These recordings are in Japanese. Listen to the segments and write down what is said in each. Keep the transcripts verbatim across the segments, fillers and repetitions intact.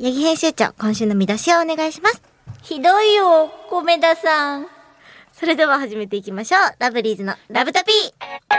八木編集長、今週の見出しをお願いします。 ひどいよ、米田さん。 それでは始めていきましょう。ラブリーズのラブタピー。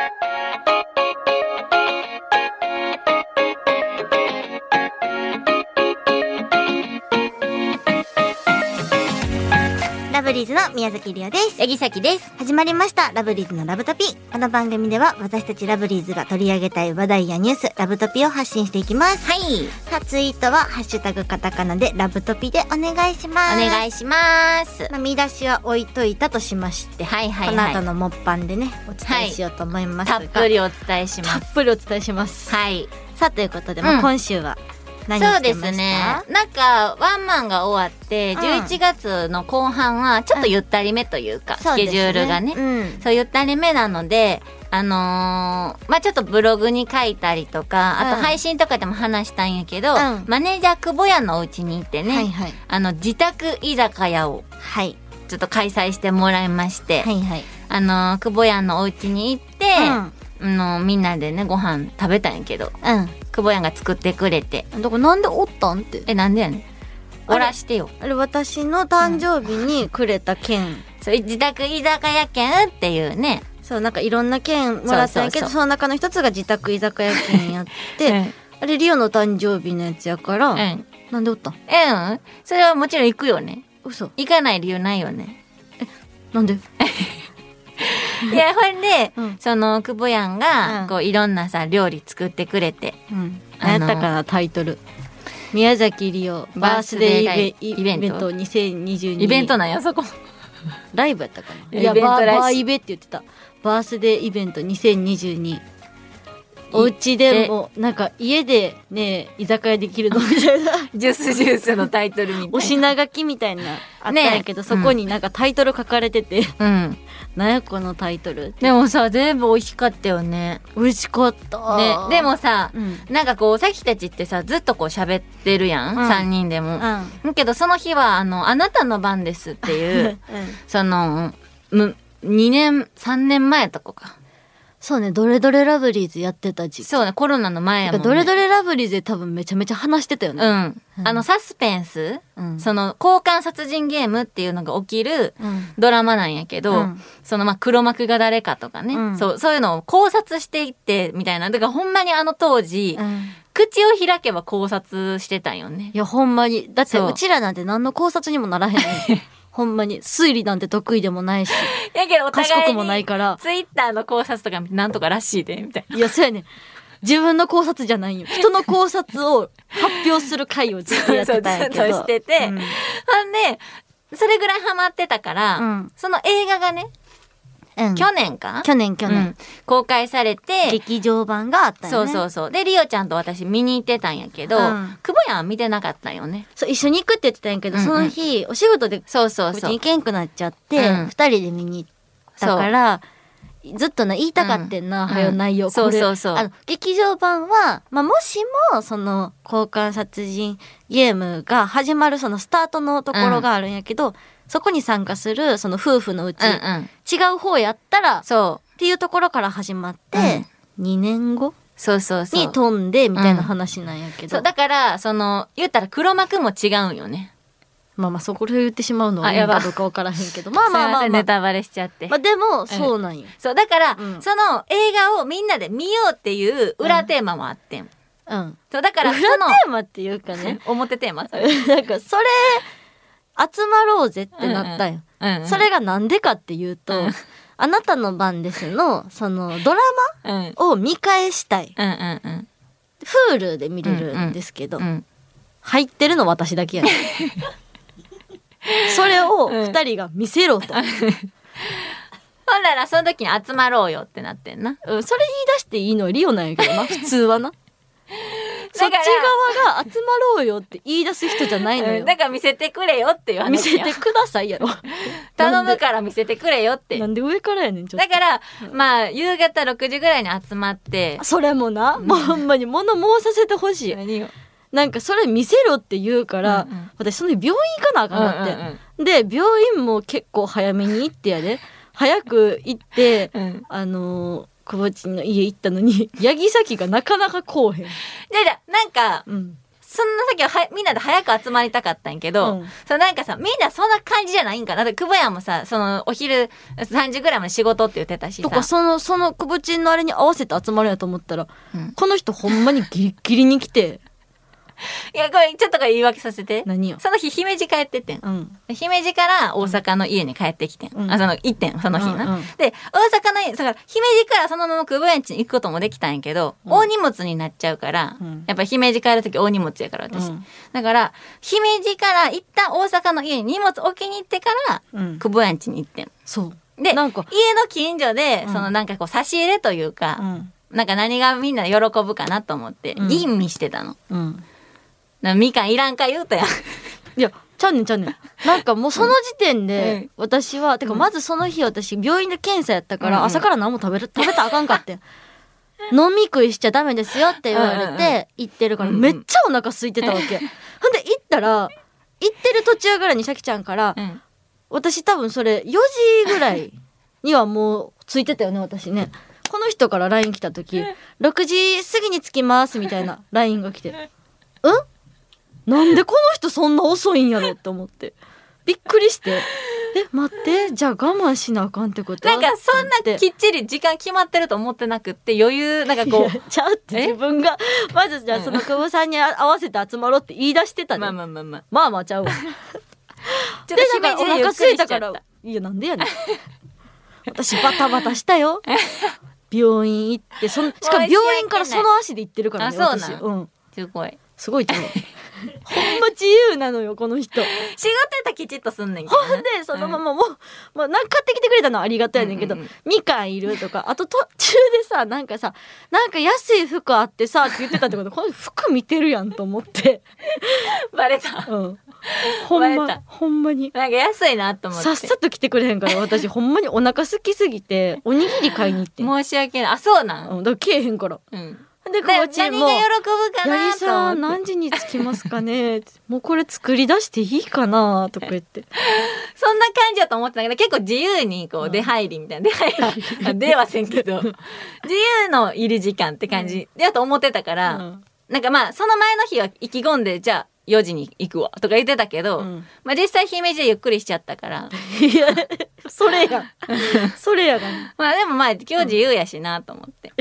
ラブリーズの宮崎りおです。 八木崎です。 始まりましたラブリーズのラブトピ。この番組では私たちラブリーズが取り上げたい話題やニュース、ラブトピを発信していきます。 はい。 さあ、ツイートはハッシュタグカタカナでラブトピでお願いします。 お願いします。 まあ、見出しは置いといたとしまして、 はいはいはい。 この後のモッパンでねお伝えしようと思いますが、 はい、たっぷりお伝えします。 たっぷりお伝えします。 はい。 さあ、ということで、まあ、今週は何してました？ そうですね。なんかワンマンが終わって、うん、じゅういちがつの後半はちょっとゆったりめというか、うん、スケジュールがね、そうですね、うん、そうゆったりめなので、あのー、まあちょっとブログに書いたりとか、あと配信とかでも話したんやけど、うん、マネージャー久保屋のお家に行ってね、はいはい、あの自宅居酒屋をちょっと開催してもらいまして、はいはい、あのー、久保屋のお家に行って、うん、あのー、みんなでねご飯食べたんやけど、うん久保屋が作ってくれて。 だからなんでおったんって。 え、なんでやねん。おらしてよ。 あれ、私の誕生日にくれた券。うん、 そう、自宅居酒屋券っていうね。 そう、なんかいろんな券もらったんやけど、その中の一つが自宅居酒屋券やって、うん、あれ、リオの誕生日のやつやから、うん、なんでおったん？ え、うん。それはもちろん行くよね。 嘘。 行かない理由ないよね。 え、なんで？ いや、ほんで、うん、その、久保やんが、うん、こう、いろんなさ、料理作ってくれて。 うん。何やったかな、タイトル。宮崎りお、バースデーイベントにせんにじゅうに。 イベントなんや、そこ。 ライブやったかな。いや、バー、バーイベって言ってた。バースデーイベントにせんにじゅうに。お家でも、なんか、家でね、居酒屋できるのみたいな。 ジュースジュースのタイトルみたいな。 お品書きみたいな、あったんやけど、ね、そこになんかタイトル書かれてて。うん。なんやこのタイトル。 でもさ、全部美味しかったよね。 美味しかった。 ね。でもさ、うん、なんかこう、さきたちってさ、ずっとこう喋ってるやん。うん、さんにんでも。うん。だけど、その日は、あの、あなたの番ですっていう、うん、その、む、にねん、さんねんまえとかか。 そうね、どれどれラブリーズやってた時期。 そうね、コロナの前やもんね。 どれどれラブリーズで多分めちゃめちゃ話してたよね。 うん。うん、あの、サスペンス、うん、その、交換殺人ゲームっていうのが起きるドラマなんやけど、うん、その、まあ、黒幕が誰かとかね、うん、そう、そういうのを考察していって、みたいな。だからほんまにあの当時、うん、口を開けば考察してたんよね。 いや、ほんまに。だってうちらなんて何の考察にもならへんねほんまに推理なんて得意でもないし、 やけどお互いに賢くもないから。 ツイッターの考察とかなんとからしいでみたいな。 いや、そうやね。自分の考察じゃないよ。人の考察を発表する会をずっとやってたんやけど。 そうそうずっとしてて、うん、ほんでそれぐらいハマってたから、うん、その映画がね。うん、去年か去年去年、うん、 公開されて劇場版があったよね。 そうそうそう。でリオちゃんと私見に行ってたんやけど、うん、久保やんは見てなかったんよね。 そう一緒に行くって言ってたんやけど、うんうん、その日お仕事でそうそうそう行けんくなっちゃって、うん、ふたりで見に行ったからずっとな言いたかってんな、うん、はよ内容、うん、 そうそうそう。 あの劇場版は、まあ、もしもその交換殺人ゲームが始まるそのスタートのところがあるんやけど、うんそこに参加するその夫婦のうち、うんうん、違う方やったらそうっていうところから始まって、うん、にねんごそうそうそうに飛んでみたいな話なんやけど、 うん、そうだからその言ったら黒幕も違うんよね。 まあまあそこで言ってしまうのはいいかどうか分からへんけどまあまあまあ、まあ、 ネタバレしちゃってまあでもそうなんよ、うん、 そうだから、うん、その映画をみんなで見ようっていう裏テーマもあってん、 うん、 そうだから裏テーマっていうかね表テーマそれなんかそれ集まろうぜってなったよ、うんうんうんうん、それがなんでかっていうと、うん、あなたの番ですのそのドラマを見返したい、うんうんうん、Hulu で見れるんですけど、うんうん、入ってるの私だけやねそれをふたりが見せろと、うん、ほんならその時に集まろうよってなってんな、 うん、それ言い出していいのはリオなんやけどな普通はなそっち側が集まろうよって言い出す人じゃないのよ、うん、 だから見せてくれよっていう話や。 見せてくださいやろ頼むから見せてくれよってなんで上からやねんちょっとだから、うん、まあ夕方ろくじぐらいに集まってそれもな、うん、もうほんまに物申させてほしい。何よなんかそれ見せろって言うから、うんうん、私その病院行かなあかんなって、うんうんうん、で病院も結構早めに行ってやで早く行って、うん、あのー久保ちんの家行ったのに八木崎がなかなか来おへん。 じゃじゃなんか、うん、 そんな時ははみんなで早く集まりたかったんやけど、うん、そのなんかさみんなそんな感じじゃないんかな。だって久保屋もさそのお昼さんじぐらいまで仕事って言ってたしさ、 とかそのその久保ちんのあれに合わせて集まるんやと思ったら、うん、この人ほんまにギリギリに来ていやこれちょっとこれ言い訳させて。 何よ。 その日姫路帰ってってん、うん、姫路から大阪の家に帰ってきてん、うん、あその行ってんその日な、うんうん、で大阪の家だから姫路からそのまま久保屋ん家に行くこともできたんやけど、うん、大荷物になっちゃうから、うん、やっぱ姫路帰る時大荷物やから私、うん、だから姫路から一旦大阪の家に荷物置きに行ってから、うん、久保屋ん家に行ってん。 そうでなんか家の近所で、うん、そのなんかこう差し入れというか、うん、なんか何がみんな喜ぶかなと思って吟味してたの、うんみかんいらんか言うたやん。 いやちゃうねんちゃうねん。なんかもうその時点で私は、うん、てかまずその日私病院で検査やったから、うん、朝から何も食べる食べたらあかんかってん。飲み食いしちゃダメですよって言われて行ってるからめっちゃお腹空いてたわけ。ほんで行ったら行ってる途中ぐらいにシャキちゃんから、うん、私多分それよじぐらいにはもうついてたよね私ね。この人から ライン 来た時ろくじ過ぎに着きますみたいな ライン が来てうんなんでこの人そんな遅いんやろって思ってびっくりしてえ待ってじゃあ我慢しなあかんってことなんかそんなきっちり時間決まってると思ってなくって余裕なんかこうちゃうって自分がまずじゃあその久保さんに合わせて集まろうって言い出してたね。 まあまあまあまあまあまあちゃうわちょっと姫路でお腹空いたからいやなんでやねん私バタバタしたよ病院行ってそのしかも病院からその足で行ってるからね。 あそうなん、 うん、 すごいすごいと思うほんま自由なのよこの人。仕事やったらきちっとすんねんけど、ね、 ほんでそのままもう、うん、まあ、なんか買ってきてくれたのはありがたいねんけど、うんうんうん、みかんいるとかあと途中でさなんかさなんか安い服あってさって言ってたってことこの服見てるやんと思ってバレた、 うん、ほんまほんまになんか安いなと思ってさっさと来てくれへんから私ほんまにお腹空きすぎておにぎり買いに行って申し訳ない。あそうなん、 うん、だから来えへんから、うんで何が喜ぶかなと思って八木さん何時に着きますかねもうこれ作り出していいかなとか言ってそんな感じだと思ってたけど結構自由にこう出入りみたいな、うん、出入り出はせんけど自由の入り時間って感じだと思ってたから、うん、なんかまあその前の日は意気込んでじゃあよじに行くわとか言ってたけど、うん、まあ実際姫路でゆっくりしちゃったからいやそれやそれやがねまあでもまあ今日自由やしなと思って、うん、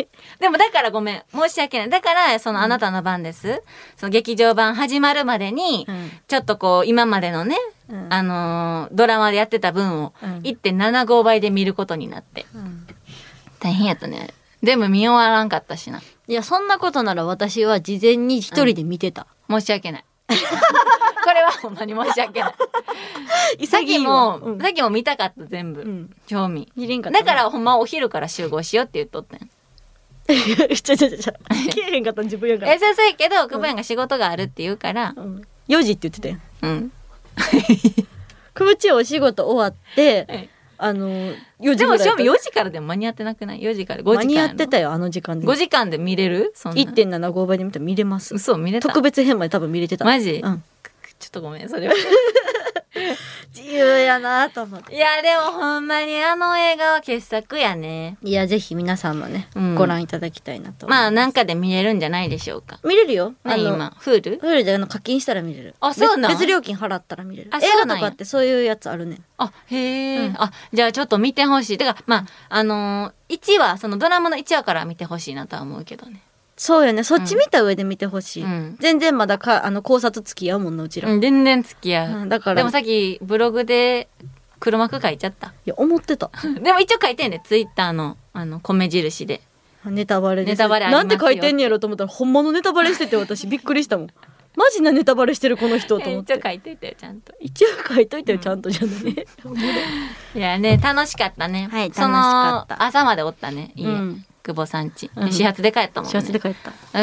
でもだからごめん申し訳ない。だからそのあなたの番です、うん、その劇場版始まるまでに、うん、ちょっとこう今までのね、うん、あのー、ドラマでやってた分を いってんななご 倍で見ることになって、うん、大変やったね。でも見終わらんかったしな。 いやそんなことなら私は事前に一人で見てた、 うん、申し訳ないこれはほんまに申し訳ないさっきも、うん、さっきも見たかった全部、うん、興味だからほんまお昼から集合しようって言っとったんちゃちゃちゃちゃ来えへんかった自分やからえそうそうやけど久保やんが仕事があるって言うから、うん、 よじって言ってたようん久保ちお仕事終わって、はいあのよじぐらいでも正味よじからでも間に合ってなくない？よじからごじから間に合ってたよあの時間でごじかんで見れる？そんないってんななご 倍で見たら見れます。 嘘見れた？ 特別編まで多分見れてた。 マジ？ うん、 ちょっとごめんそれは自由やなと思って。 いやでもほんまにあの映画は傑作やね。 いやぜひ皆さんもね、うん、ご覧いただきたいなと思います。 まあなんかで見れるんじゃないでしょうか。 見れるよ。 あの今 Hulu？ Hulu であの課金したら見れる。 あそうなん？ 別料金払ったら見れる。映画とかってそういうやつあるねん。 あへえ、うん、あじゃあちょっと見てほしい。てかまああのー、いちわそのドラマのいちわから見てほしいなとは思うけどね。 そうよねそっち見た上で見てほしい、うん、全然まだかあの考察付き合うもんなうちら、 うん、全然付き合う、 うん、だからでもさっきブログで黒幕書いちゃった。いや思ってたでも一応書いてんねツイッターのあの米印でネタバレです。 ネタバレありますよなんで書いてんねやろと思ったらほんまのネタバレしてて私びっくりしたもんマジなネタバレしてるこの人と思って一応書いといてよちゃんと一応書いといてよちゃんとじゃない、 うん、いやね楽しかったね。 はい楽しかった。 朝までおったね家、うん久保さんち、うん、始発で帰ったもんね。 始発で帰った。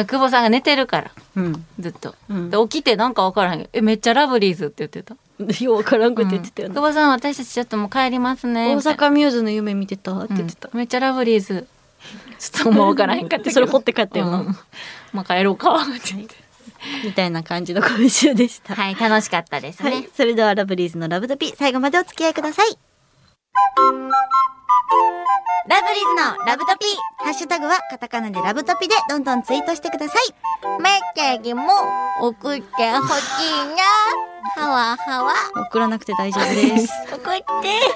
久保さんが寝てるから、 うん、 ずっと、 うん、 で起きてなんか分からへんえめっちゃラブリーズって言ってた。 よう分からんこと言ってたよね、 うん、久保さん私たちちょっともう帰りますね大阪ミューズの夢見てたって言ってた、 うん、めっちゃラブリーズちょっともう分からへんかったそれ掘って帰ったよな、うん、 まあ帰ろうかって言ってみたいな感じの今週でした。 はい楽しかったですね、はい、 それではラブリーズのラブドピ最後までお付き合いください。 ラブリーズのラブトピ。ハッシュタグはカタカナでラブトピでどんどんツイートしてください。 メッセージも送ってほしいな。はわはわ。 送らなくて大丈夫です。 送って。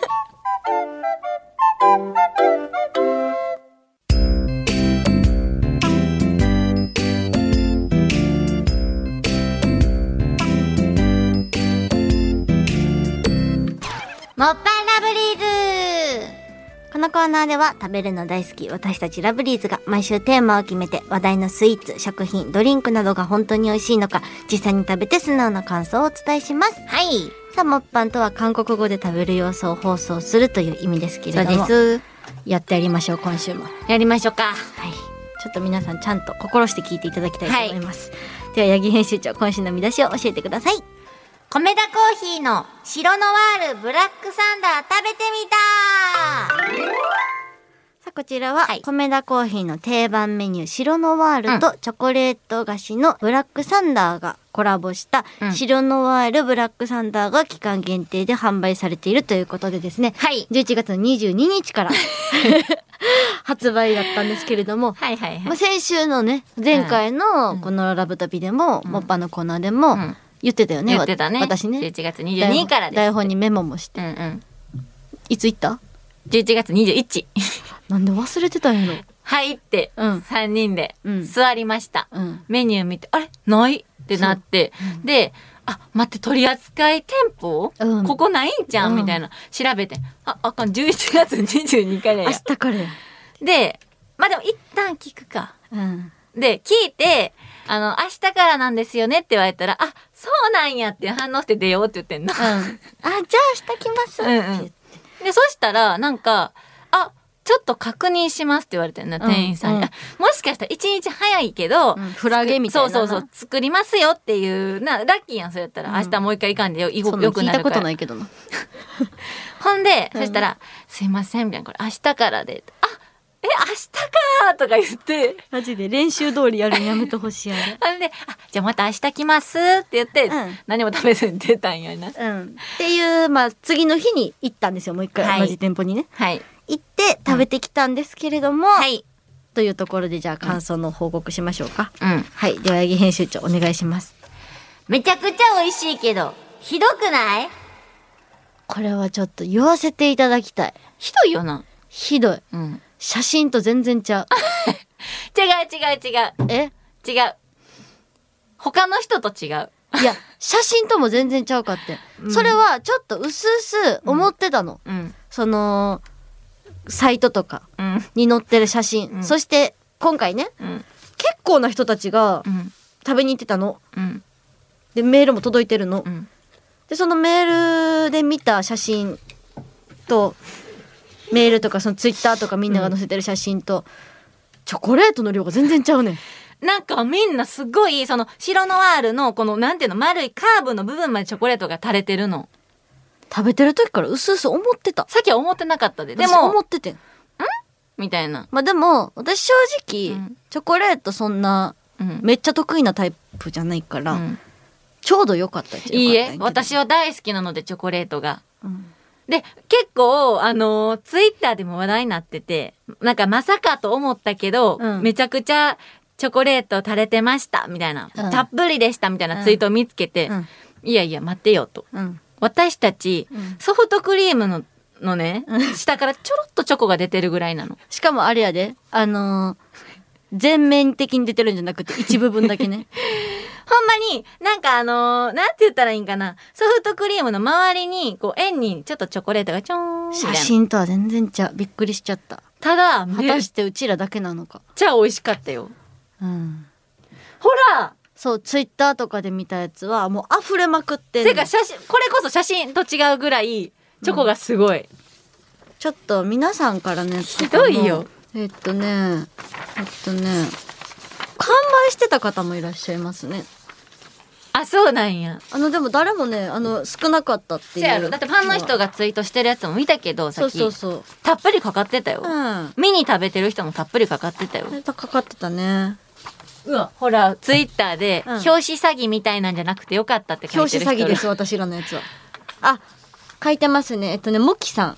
もっぱんラブリーズ。 このコーナーでは食べるの大好き私たちラブリーズが毎週テーマを決めて話題のスイーツ、食品、ドリンクなどが本当に美味しいのか実際に食べて素直な感想をお伝えします。 はい。 さあ、もっぱんとは韓国語で食べる様子を放送するという意味ですけれども、 そうです。 やってやりましょう。今週もやりましょうか。 はい。ちょっと皆さんちゃんと心して聞いていただきたいと思います。はい、では八木編集長、今週の見出しを教えてください。 米田コーヒーの白ノワールブラックサンダー食べてみた。 さあ、こちらは、はい、米田コーヒーの定番メニュー白ノワールとチョコレート菓子のブラックサンダーがコラボした白ノワールブラックサンダーが期間限定で販売されているということでですね、 はい、 じゅういちがつのにじゅうににちから発売だったんですけれども、 はいはいはい、 まあ、先週のね前回のこのラブタピでも、うん、モッパのコーナーでも、うん言ってたよね。 言ってたね。 私ね。 じゅういちがつにじゅうににちからです。 台本にメモもして。 うんうん。 いつ行った？ じゅういちがつにじゅういち。 なんで忘れてたんやろ。 入って、うん、さんにんで座りました。うん、メニュー見て、あれないってなって、うん、で、あ、待って、取扱店舗、うん、ここないんじゃん、うん、みたいな。調べて、あ、あかん、じゅういちがつにじゅうににちからや。 明日からや。 で、まあでも一旦聞くか。うん、で、聞いて、あの、明日からなんですよねって言われたら、あ、そうなんやって反応して出ようって言ってんの。うん、あ、じゃあ明日来ますって言って。うんうん、 で、そしたら、なんか、あ、ちょっと確認しますって言われてんな、店員さんに。うんうん、もしかしたら一日早いけど、うん、 フラゲみたいな。 そうそうそう、作りますよっていう、な、ラッキーやん、そうやったら、うん、明日もう一回行かんでよ、よくなるから。 聞いたことないけどな。 ほんで、うん、そしたら、すいません、みたいな、これ明日からで、あ、え、明日かとか言って。 マジで練習通りやるのやめてほしいあれ。 あれで、あ、じゃあまた明日来ますって言って、うん、何も食べずに出たんやな。 うん。っていう、まあ、次の日に行ったんですよ、もう一回、はい、同じ店舗にね。 はい。 行って食べてきたんですけれども、 うん、はい。 というところで、じゃあ感想の報告しましょうか。 うん。 はい。では、八木編集長、お願いします。 めちゃくちゃ美味しいけど、ひどくない？ これはちょっと言わせていただきたい。 ひどいよな。 ひどい。 うん。 写真と全然ちゃう。 違う違う違う。 え？ 違う。他の人と違う。 いや、写真とも全然ちゃうかって。うん、それはちょっとうすうす思ってたの。うん、その、サイトとかに載ってる写真。うん、そして今回ね、うん、結構な人たちが食べに行ってたの。うん、で、メールも届いてるの。うん、で、そのメールで見た写真と、メールとかそのツイッターとかみんなが載せてる写真と、うん、チョコレートの量が全然ちゃうねん。 なんかみんなすごいその白ノワールのこのなんていうの丸いカーブの部分までチョコレートが垂れてるの。 食べてる時からうすうす思ってた。 さっきは思ってなかったで。 でも思っててん。んみたいな。 まあでも私正直、うん、チョコレートそんな、うん、めっちゃ得意なタイプじゃないから、うん、ちょうどよかったっちゃよかったんやけど。いいえ、 私は大好きなのでチョコレートが。うんで、結構、あのー、ツイッターでも話題になってて、なんかまさかと思ったけど、うん、めちゃくちゃチョコレート垂れてました、みたいな、うん、たっぷりでした、みたいなツイートを見つけて、うん、いやいや、待ってよと。うん、私たち、うん、ソフトクリームの、のね、下からちょろっとチョコが出てるぐらいなの。 しかもあれやで、あのー、全面的に出てるんじゃなくて、一部分だけね。 ほんまに、なんかあのー、なんて言ったらいいんかな。ソフトクリームの周りに、こう、円にちょっとチョコレートがちょーんみたいな。 写真とは全然ちゃう。びっくりしちゃった。 ただ、 果たしてうちらだけなのか。 じゃあ美味しかったよ。 うん。 ほらそう、ツイッターとかで見たやつは、もう溢れまくってんの。 てか、写真、これこそ写真と違うぐらい、チョコがすごい。うん、 ちょっと、皆さんからのやつひどいよ。 えっとね、えっとね、完売してた方もいらっしゃいますね。 あ、そうなんや。 あの、でも誰もね、あの、少なかったっていう。 せやろ。だってファンの人がツイートしてるやつも見たけど、さっき。 そうそうそう。 たっぷりかかってたよ。うん。ミニ食べてる人もたっぷりかかってたよ。 かかってたね。 うわ、ほら、ツイッターで、うん、表紙詐欺みたいなんじゃなくてよかったって書いてる人。 表紙詐欺です、私らのやつは。あ、書いてますね。えっとね、モキさん。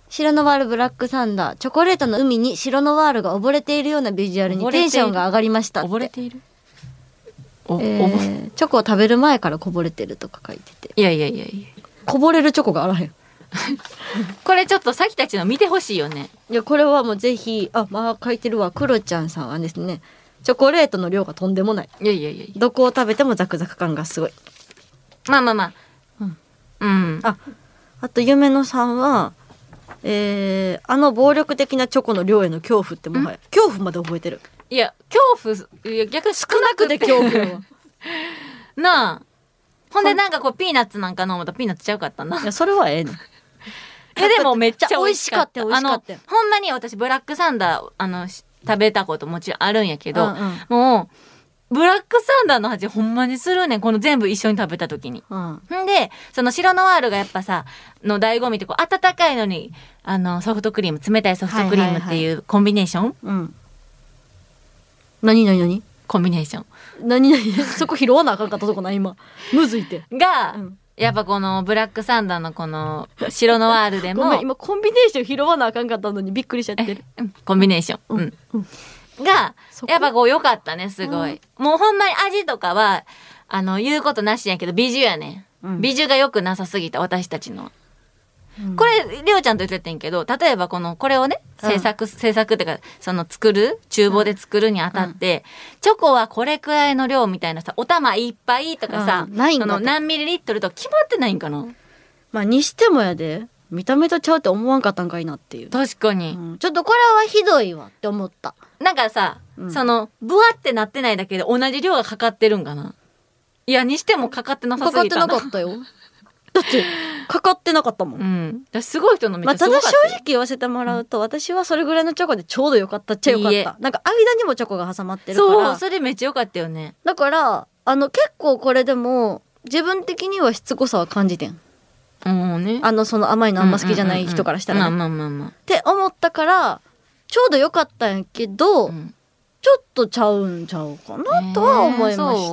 白ノワールブラックサンダー、チョコレートの海に白ノワールが溺れているようなビジュアルにテンションが上がりましたって。 溺れている、 えー、チョコを食べる前からこぼれてるとか書いてて、 いやいやいやいや、 こぼれるチョコがあらへんこれちょっとさきたちの見てほしいよね。 いやこれはもうぜひ、あ、まあ書いてるわ、クロちゃんさんはですね、チョコレートの量がとんでもない。 いやいやいやいや、 どこを食べてもザクザク感がすごい。 まあまあまあ、 うんうん、 あ、あと夢野さんは、えー、あの暴力的なチョコの量への恐怖ってもはや恐怖まで覚えてる。 いや恐怖、いや逆に少なくて恐怖よなあ、ほんでなんかこうピーナッツなんか飲むとピーナッツちゃうかったな。 いやそれはええねん。いやでもめっちゃ美味しかった。 美味しかった。 あのほんまに私ブラックサンダーあの食べたこともちろんあるんやけど、 うんうん、 もうブラックサンダーの味ほんまにするねん、この全部一緒に食べた時に。うん、んでその白ノワールがやっぱさの醍醐味ってこう温かいのにあのソフトクリーム、冷たいソフトクリームっていうコンビネーション、はいはいはい、うん、 何何何コンビネーション何何そこ拾わなあかんかったとこない今むずいてが、 うん、 やっぱこのブラックサンダーのこの白ノワールでもごめん今コンビネーション拾わなあかんかったのにびっくりしちゃってる。 コンビネーション、うんうんうん、がやっぱこう良かったね、すごい、うん、もうほんまに味とかはあの言うことなしやけど美女やね、うん、美女が良くなさすぎた私たちの、うん、これりょうちゃんと言っててんけど、例えばこのこれをね制作、うん、制作っていうかその作る厨房で作るにあたって、うん、チョコはこれくらいの量みたいなさ、お玉いっぱいとかさ、うん、ないんかその何ミリリットルと決まってないんかな。 まあにしてもやで見た目とちゃうって思わんかったんかいなっていう。 確かに、 うん、ちょっとこれはひどいわって思った。 なんかさ、うん、そのブワってなってないだけで同じ量がかかってるんかな。いやにしてもかかってなさすぎたな。 かかってなかったよだってかかってなかったもん、 うん、だすごい人のめっちゃすごかった、 まあ、ただ正直言わせてもらうと、うん、私はそれぐらいのチョコでちょうどよかったっちゃよかった。いいなんか間にもチョコが挟まってるから、 そうそれめっちゃよかったよね。 だからあの結構これでも自分的にはしつこさは感じてん。 うんね、 あのその甘いのあんま好きじゃない人からしたらね、 まあまあまあまあって思ったからちょうどよかったんやけど、うん、ちょっとちゃうんちゃうかなとは思いました。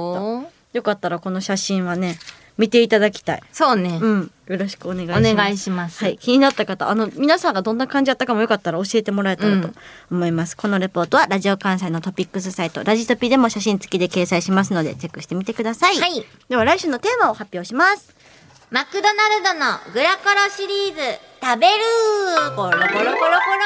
よかったらこの写真はね見ていただきたい。 そうね、 うん、よろしくお願いします。 お願いします。 はい、気になった方、あの皆さんがどんな感じだったかもよかったら教えてもらえたらと思います、うん、このレポートはラジオ関西のトピックスサイトラジトピでも写真付きで掲載しますのでチェックしてみてください。 はい、 では来週のテーマを発表します。 マクドナルドのグラコロシリーズ食べるコロコロコロコロ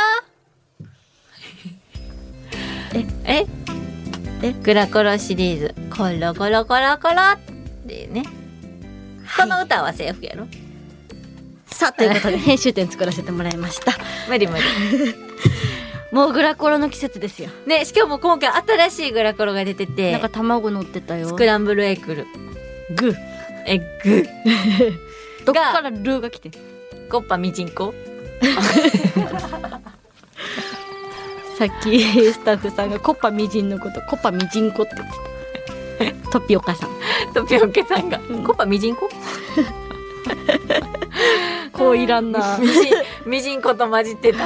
えええグラコロシリーズコロコロコロコロっていうね、はい、この歌はセーフやろ。 さあということで編集点作らせてもらいました無理無理もうグラコロの季節ですよね。しかも今回新しいグラコロが出てて、 なんか卵乗ってたよ。 スクランブルエッグルグエッグどっからルーが来てコッパミジンコさっきスタッフさんがコッパミジンのことコッパミジンコって言ってたトピオカさんトピオカさんが、うん、コッパミジンコこういらんなミジンミジンコと混じってた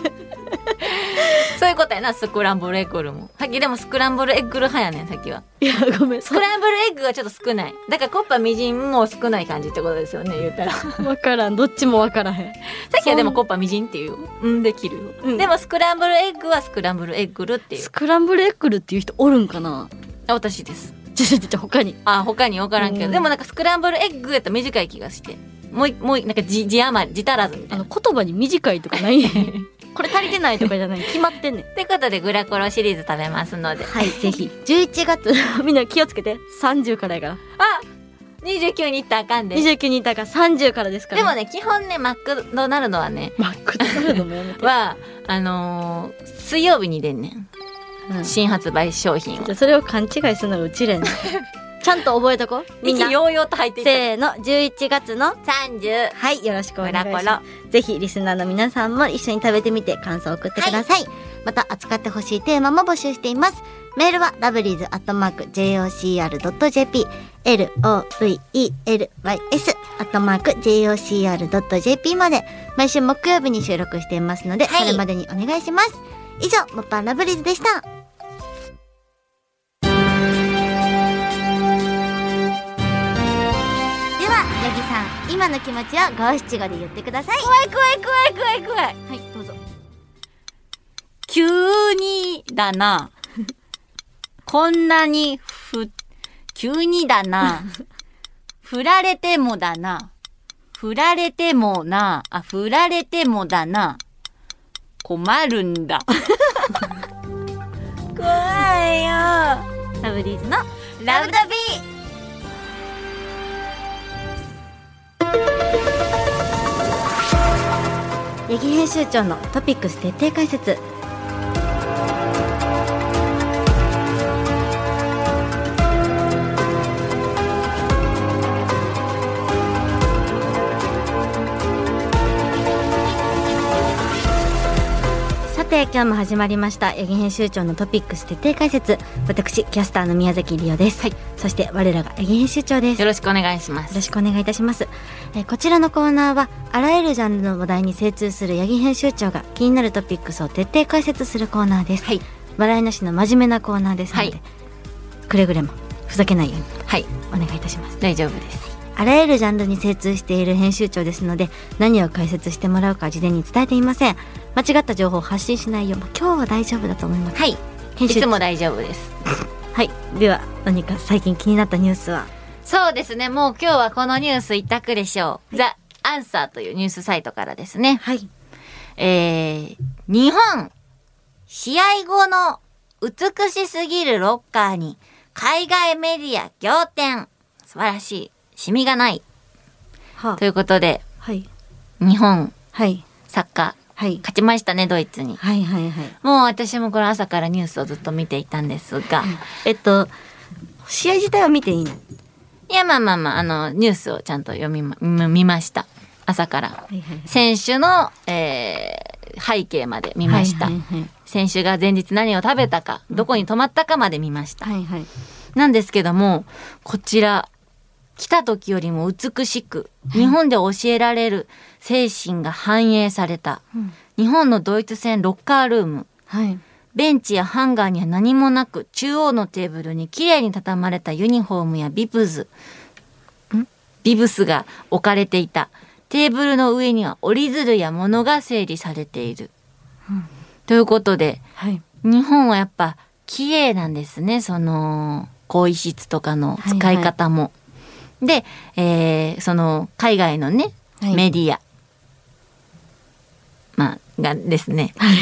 そういうことやな。スクランブルエッグルもさっきでもスクランブルエッグル派やねんさっきは。 いやごめん、 スクランブルエッグがちょっと少ない。だからコッパみじんも少ない感じってことですよね、言ったら。 分からん、どっちも分からへん。 さっきはでもコッパみじんっていううんできるよ、うん、でもスクランブルエッグはスクランブルエッグルっていう。 スクランブルエッグルっていう人おるんかな。 あ、私です。 ちょちょちょ他にあ他に分からんけど、でもなんかスクランブルエッグやったら短い気がして、もうもうなんか字字余り字足らずみたいな。 あの言葉に短いとかないこれ足りてないとかじゃない、決まってんねん。 ってことでグラコロシリーズ食べますので、 はいぜひじゅういちがつみんな気をつけて、さんじゅうからやから。 あにじゅうきゅうに行ったらあかんで。 にじゅうきゅうに行ったからさんじゅうからですから、 ね、でもね基本ねマックドナルドはねマックドナルドもやめてはあのー、水曜日に出んねん、うん、新発売商品を。 じゃそれを勘違いするのがうちれんちゃんと覚えとこみんな。 息ようようと入っていた。 せーの、じゅういちがつのさんじゅう。 はい、よろしくお願いします。 コロコロぜひリスナーの皆さんも一緒に食べてみて感想を送ってください、はい、また扱ってほしいテーマも募集しています。メールはラブリーズアットマーク ジェイオーシーアールドットジェーピー エルオーブイイーエルワイエス アットマーク ジェイオーシーアールドットジェーピー まで毎週木曜日に収録していますので、はい、それまでにお願いします。以上、モッパンラブリーズでした。ではヤギさん今の気持ちを五七五で言ってください。 怖い怖い怖い怖い怖い。 はいどうぞ。 急にだな。こんなにふ、急にだな。振られてもだな。振られてもな。あ、振られてもだな。困るんだ。怖いよ。 ラブリーズのラブダビ八木編集長のトピックス徹底解説。さて今日も始まりました八木編集長のトピックス徹底解説。私キャスターの宮崎りおです、はい、そして我らが八木編集長です。 よろしくお願いします。 よろしくお願いいたします。えー、こちらのコーナーはあらゆるジャンルの話題に精通する八木編集長が気になるトピックスを徹底解説するコーナーです、はい、笑いなしの真面目なコーナーですので、はい、くれぐれもふざけないように、はい、お願いいたします。 大丈夫です。 あらゆるジャンルに精通している編集長ですので何を解説してもらうか事前に伝えていません。間違った情報を発信しないよう、まあ、今日は大丈夫だと思います。 はい、編集いつも大丈夫です。 はい、では何か最近気になったニュースは。 そうですね、もう今日はこのニュース一択でしょう、はい、ザ・アンサーというニュースサイトからですね、はい、えー、日本試合後の美しすぎるロッカーに海外メディア仰天、素晴らしい、シミがない、はあ、ということで、はい、日本、はい、サッカー、はい、勝ちましたね、ドイツに。はいはいはい。もう私もこの朝からニュースをずっと見ていたんですが、 えっと試合自体は見ていいの？ いやまあまあまあ、あのニュースをちゃんと読みま見ました。朝から、はいはいはい、選手の、えー、背景まで見ました、はいはいはい、選手が前日何を食べたか、どこに泊まったかまで見ました、はいはい、なんですけども、こちら来た時よりも美しく、日本で教えられる精神が反映された、うん、日本のドイツ戦ロッカールーム、はい、ベンチやハンガーには何もなく、中央のテーブルにきれいに畳まれたユニフォームやビブズんビブスが置かれていた。テーブルの上には折り鶴や物が整理されている、うん、ということで、はい、日本はやっぱきれいなんですね、その更衣室とかの使い方も、はいはい、で、えー、その海外のね、はい、メディア、まあ、がですね、はい、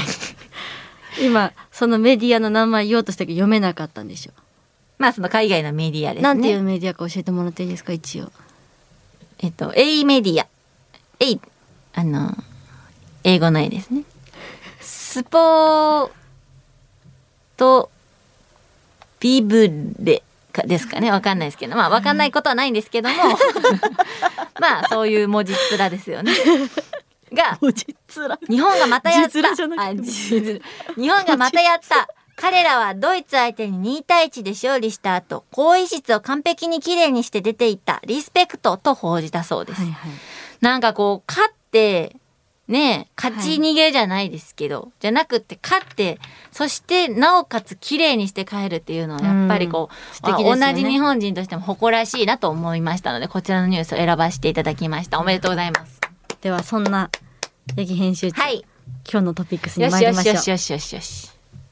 今そのメディアの名前言おうとしたけど読めなかったんでしょ。 まあその海外のメディアですね。 なんていうメディアか教えてもらっていいですか。一応えっと A メディア、A、あの英語の A ですね。スポートビブレかですかね、わかんないですけど、まあわかんないことはないんですけどもまあそういう文字面ですよねが、日本がまたやったあ日本がまたやった彼らはドイツ相手ににたいいちで勝利した後、更衣室を完璧にきれいにして出ていった、リスペクトと報じたそうです、はいはい、なんかこう勝ってね、勝ち逃げじゃないですけど、はい、じゃなくって勝って、そしてなおかつ綺麗にして帰るっていうのはやっぱりこう、素敵ですよね。同じ日本人としても誇らしいなと思いましたので、こちらのニュースを選ばせていただきました。おめでとうございます。 ではそんな八木編集長、はい、今日のトピックスに参りましょう。 よしよしよしよしよし。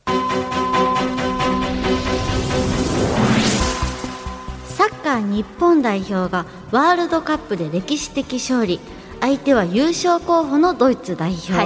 サッカー日本代表がワールドカップで歴史的勝利、相手は優勝候補のドイツ代表、はい、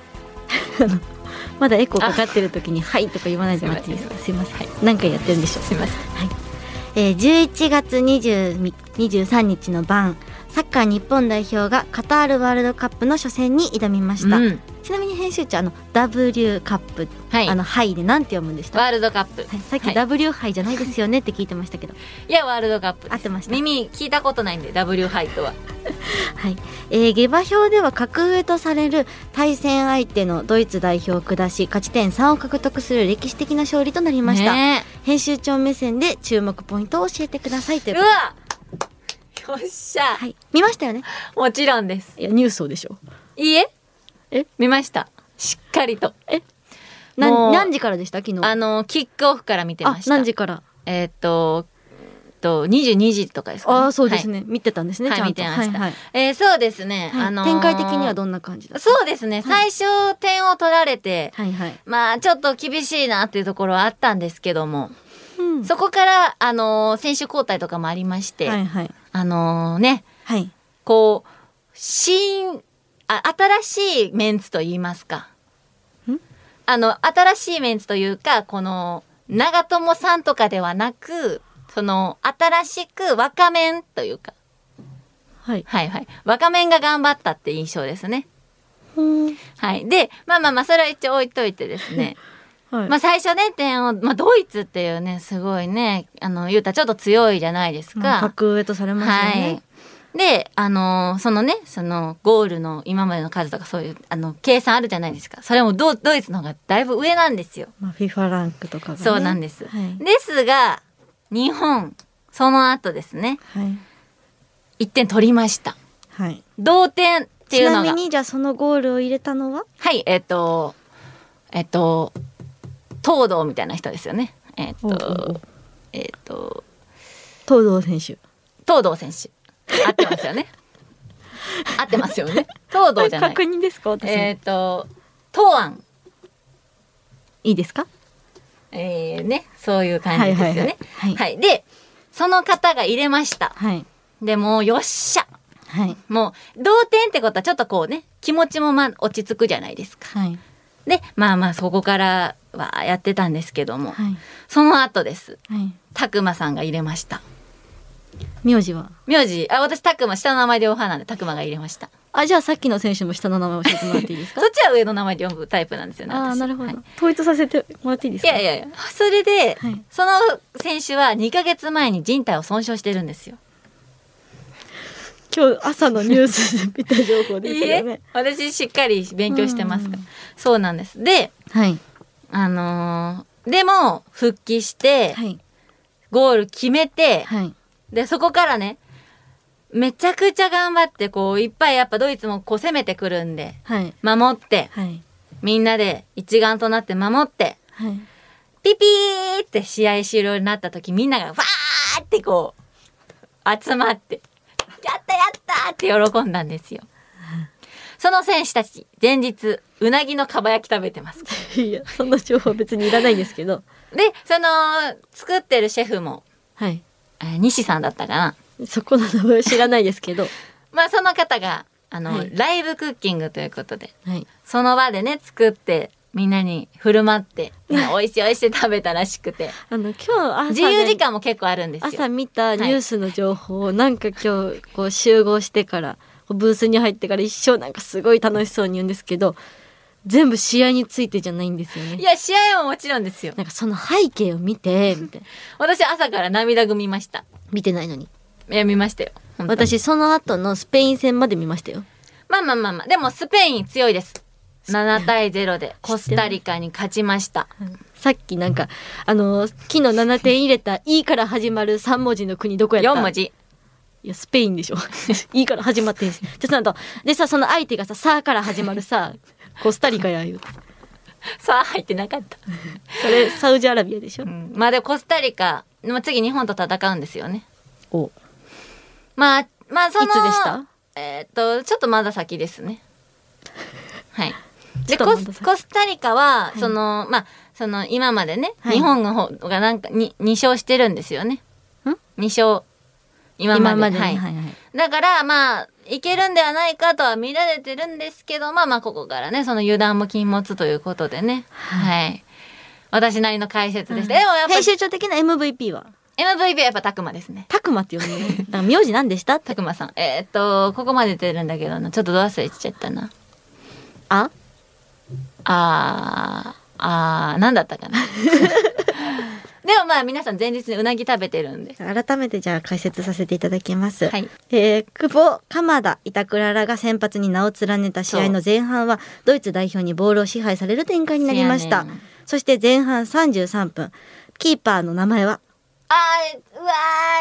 まだエコーかかってる時にはいとか言わないでもらっていいですか。すいません、はい、何回やってるんでしょう。 すいません、 はい、えー、じゅういちがつにじゅうさんにちの晩、サッカー日本代表がカタールワールドカップの初戦に挑みました、うん、ちなみに編集長、あの W カップ、はい、あのハイでなんて読むんでした？ ワールドカップ、はい、 さっき W ハイじゃないですよねって聞いてましたけど、 いやワールドカップです。 合ってました。 耳聞いたことないんで W ハイとははい、えー、下馬評では格上とされる対戦相手のドイツ代表を下し、勝ち点さんを獲得する歴史的な勝利となりました、ね、編集長目線で注目ポイントを教えてくださいということ。 うわよっしゃ、 はい、見ましたよね。 もちろんです。 いやニュースをでしょ。 いいええ見ました、しっかりと。 えな何時からでした？昨日。 あのキックオフから見てました。 あ何時から？ えー、っととにじゅうにじとかですかね。 ああそうですね、はい、見てたんですね、 はい、 ちゃんと見てました、 はいはい、 えー、そうですね、 はい、 あのー、 展開的にはどんな感じだった？ そうですね、はい、最初点を取られて、 はいはい、 まあちょっと厳しいなっていうところはあったんですけども、うん、そこからあのー、選手交代とかもありまして、はいはい、あのー、ね、はい、こう新あ新しいメンツと言いますか、あの新しいメンツというか、この長友さんとかではなく、その新しく若面というか、はい、はいはい若面が頑張ったって印象ですね。はい、でまあまあまあそれは一応置いといてですね、はい、まあ最初ね点を、まあ、ドイツっていうねすごいねあの言うたらちょっと強いじゃないですか。 格上とされますよね。はい、 であのー、そのねそのゴールの今までの数とかそういうあの計算あるじゃないですか。それも ド, ドイツの方がだいぶ上なんですよ。 まあ、フィファ ランクとかが、ね、 そうなんです、はい、ですが日本その後ですね、はい、いってん取りました、はい、同点っていうのが。 ちなみにじゃあそのゴールを入れたのははいえっ、ー、とえっ、ー、と東堂みたいな人ですよね。えっ、ー、とえっ、と東堂選手東堂選手合ってますよね合ってますよね。東堂じゃない。 確認ですか私。 えっ、ー、と東安いいですか。 えー、ねそういう感じですよね。はい、はいはいはい、でその方が入れました。はい、でもうよっしゃ、はい、もう同点ってことはちょっとこうね気持ちもまあ落ち着くじゃないですか。はい、でまあまあそこからはやってたんですけども、はい、その後です。はい、たくまさんが入れました。 名字は名字あ私たくま下の名前で両方なんでたくまが入れました。 あじゃあさっきの選手も下の名前教えてもらっていいですか。 そっちは上の名前で読むタイプなんですよね。 あなるほど、はい、 統一させてもらっていいですか。 いやいやいやそれで、はい、その選手はにかげつまえに靭帯を損傷してるんですよ。 今日朝のニュースで見た情報ですよね。 私しっかり勉強してますから。そうなんです。で、はい、あのー、でも復帰して、はい、ゴール決めて、はい、でそこからねめちゃくちゃ頑張ってこういっぱいやっぱドイツもこう攻めてくるんで、はい、守って、はい、みんなで一丸となって守って、はい、ピピーって試合終了になった時みんながわーってこう集まってやったやったって喜んだんですよ。その選手たち前日うなぎのかば焼き食べてます。 いやそんな情報別にいらないんですけど。 でその作ってるシェフも、はいえー、西さんだったかな。 そこの名前知らないですけどまあその方があの、はい、ライブクッキングということで、はい、その場でね作ってみんなに振る舞って美味しい美味しい食べたらしくてあの今日朝、ね、 自由時間も結構あるんですよ。 朝見たニュースの情報を、はい、なんか今日こう集合してからブースに入ってから一生なんかすごい楽しそうに言うんですけど全部試合についてじゃないんですよね。 いや試合はもちろんですよ。 なんかその背景を見てみたいな私朝から涙ぐみました。 見てないのに。 いや見ましたよ。 私その後のスペイン戦まで見ましたよ。 まあまあまあまあでもスペイン強いです。ななたいゼロでコスタリカに勝ちました。 さっきなんかあの昨日ななてん入れた E から始まるさん文字の国どこやった？ よん文字。 いやスペインでしょいいから始まってんしでさでさその相手がささあから始まるさコスタリカや言うさあ入ってなかったそれサウジアラビアでしょ、うん、 まあでもコスタリカ次日本と戦うんですよね。 おまあまあそのいつでした？ えー、っとちょっとまだ先ですねはいでコス、コスタリカは、はい、そのまあその今までね、はい、日本の方がなんかにに勝してるんですよね。に勝今まで、今までね、はいはいはい、だからまあいけるんではないかとは見られてるんですけどまあまあここからねその油断も禁物ということでね、はい、はい、私なりの解説でした、うん、でもやっぱ編集長的な エムブイピー はエムブイピー はやっぱたくまですね。 たくまって呼んでねだから名字何でしたたくまさんえー、っとここまで出てるんだけどなちょっとど忘れちゃったなああーあーなんだったかなでもまあ皆さん前日にうなぎ食べてるんで改めてじゃあ解説させていただきます、はいえー、久保鎌田板倉らが先発に名を連ねた試合の前半はドイツ代表にボールを支配される展開になりました。そして前半さんじゅうさんぷんキーパーの名前はあーうわー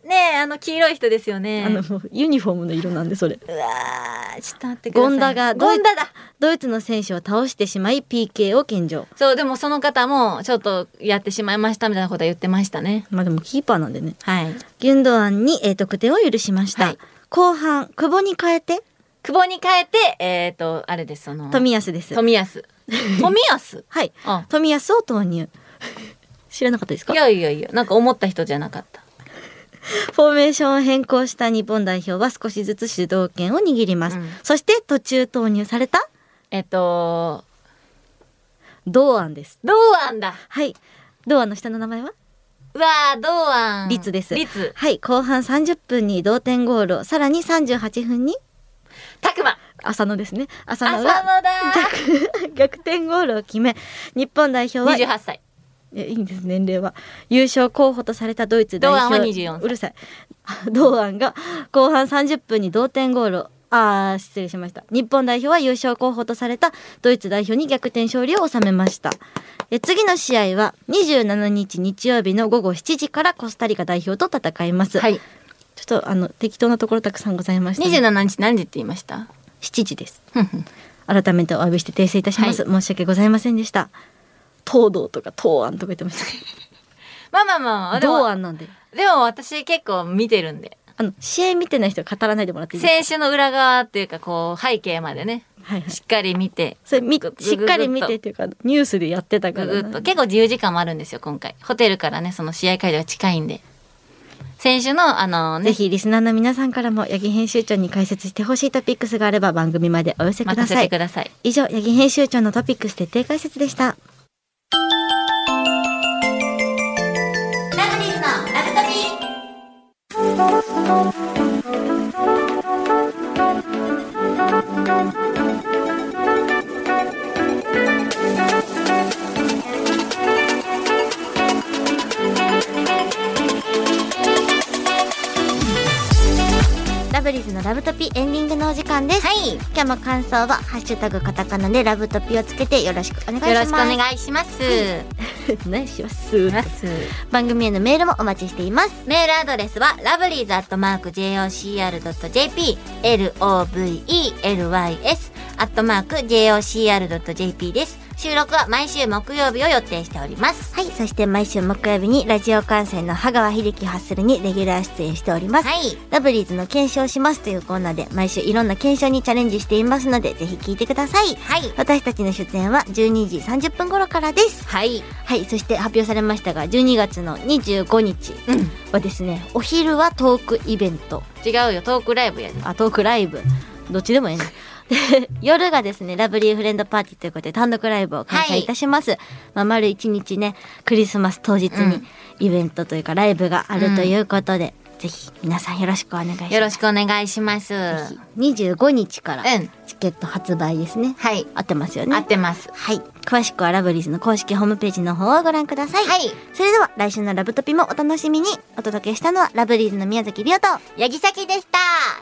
ねえ、あの黄色い人ですよね。 あのもうユニフォームの色なんでそれ。 うわー、ちょっと待ってください。 ゴンダがゴンダだ。 ドイツの選手を倒してしまい ピーケー を献上。 そう、でもその方もちょっとやってしまいましたみたいなことは言ってましたね。 まあでもキーパーなんでね。 はい。 ギュンドアンに、えー、得点を許しました。はい、後半久保に変えて久保に変えてえっ、ー、とあれです、その冨安です。 冨安。冨安はい。冨安を投入。知らなかったですか？ いやいやいや、なんか思った人じゃなかった。 フォーメーションを変更した日本代表は少しずつ主導権を握ります。うん、そして途中投入されたえっと堂安です。 堂安だ。 はい。堂安の下の名前は？ うわー、堂安。 律です。 律。 はい。後半さんじゅっぷんに同点ゴールを、さらにさんじゅうはちふんに拓磨。 浅野ですね。浅野が浅野だ逆逆転ゴールを決め、日本代表はにじゅうはっさい。 いや、いいんです、年齢は。優勝候補とされたドイツ代表。 堂安はにじゅうよんさい。 うるさい。堂安が後半さんじゅっぷんに同点ゴールを、あー、失礼しました。日本代表は優勝候補とされたドイツ代表に逆転勝利を収めました。え次の試合はにじゅうしちにち日曜日のごごしちじからコスタリカ代表と戦います。 はい。 ちょっとあの適当なところたくさんございました、ね。 にじゅうしちにち何時って言いました？ しちじです。改めてお詫びして訂正いたします。はい、申し訳ございませんでした。東堂とか東安とか言ってました。 まあまあまあ、 堂安なんで。 でも私結構見てるんで。 あの試合見てない人は語らないでもらっていいですか？ 選手の裏側っていうかこう背景までね、はいはい、しっかり見て、 それみしっかり見てっていうかニュースでやってたから、 ぐぐっと結構自由時間もあるんですよ今回。ホテルからねその試合会場が近いんで。選手のあのね、 ぜひリスナーの皆さんからも八木編集長に解説してほしいトピックスがあれば番組までお寄せください。 任せてください。 以上、八木編集長のトピックス徹底解説でした。 ラブリーズのラブトピ。ラブリーズのラブトピエンディングのお時間です。はい。今日も感想はハッシュタグカタカナでラブトピをつけてよろしくお願いします。 よろしくお願いします。 お願いします。番組へのメールもお待ちしています。 メールアドレスはラブリーズアットマーク ジェイオーシーアールドットジェーピー エルオーブイイーエルワイエス アットマーク ジェイオーシーアールドットジェーピー です。収録は毎週木曜日を予定しております。 はい。そして毎週木曜日にラジオ観戦の羽川秀樹ハッスルにレギュラー出演しております。 はい。 ラブリーズの検証しますというコーナーで毎週いろんな検証にチャレンジしていますのでぜひ聞いてください。 はい。 私たちの出演はじゅうにじさんじゅっぷん頃からです。 はい。 はい。そして発表されましたがじゅうにがつのにじゅうごにちはですね、うん、お昼はトークイベント。 違うよ、トークライブやで。 あ、トークライブ。どっちでもいいね。夜がですねラブリーフレンドパーティーということで単独ライブを開催いたします、はい。まあ、丸一日ねクリスマス当日にイベントというかライブがあるということで、うん、ぜひ皆さんよろしくお願いします。 よろしくお願いします。 にじゅうごにちからチケット発売ですね、うん、 はい。 合ってますよね。 合ってます。 はい。詳しくはラブリーズの公式ホームページの方をご覧ください。 はい。 それでは来週のラブトピもお楽しみに。お届けしたのはラブリーズの宮崎りおと八木咲でした。